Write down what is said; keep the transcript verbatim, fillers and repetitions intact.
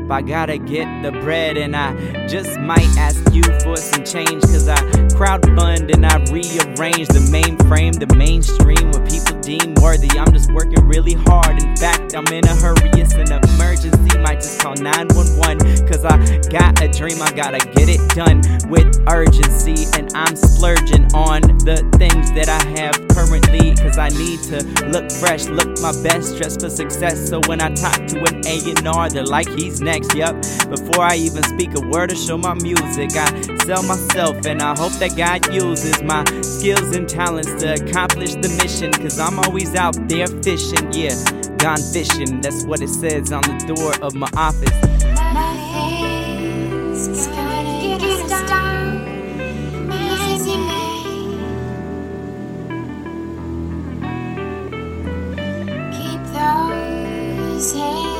I gotta get the bread. And I just might ask you for some change, cause I crowdfund and I rearrange the mainframe, the mainstream, what people deem worthy. I'm just working really hard. In fact, I'm in a hurry, it's an emergency. Might just call nine one one, cause I got a dream, I gotta get it done with urgency. And I'm splurging on the things that I have currently, cause I need to look fresh, look my best, dress for success. So when I talk to an A and R, they're like, he's next, yup. Before I even speak a word or show my music, I sell myself, and I hope that God uses my skills and talents to accomplish the mission, cause I'm always out there fishing, yeah, gone fishing. That's what it says on the door of my office. Nothing's gonna get us down. Easy Keep those hands